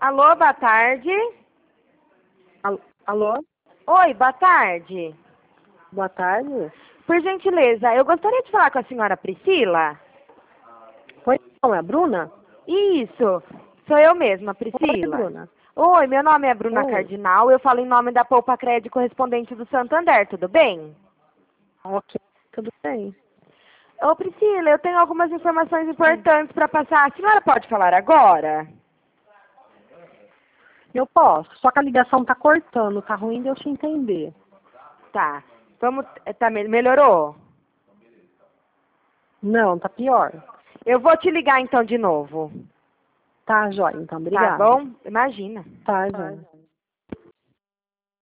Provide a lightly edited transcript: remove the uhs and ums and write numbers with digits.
Alô, boa tarde. Alô? Oi, boa tarde. Boa tarde. Por gentileza, eu gostaria de falar com a senhora Priscila. Oi, não, é a Bruna? Isso, sou eu mesma, Oi, Priscila. Bruna. Oi, meu nome é Bruna Oi. Cardinal, eu falo em nome da Poupa Crédito correspondente do Santander, tudo bem? Ok, tudo bem. Ô, Priscila, eu tenho algumas informações importantes para passar. A senhora pode falar agora? Eu posso, só que a ligação tá cortando, tá ruim de eu te entender. Tá, melhorou? Não, tá pior. Eu vou te ligar então de novo. Tá, jóia, então, Tá obrigada. bom? Imagina. Tá, jóia.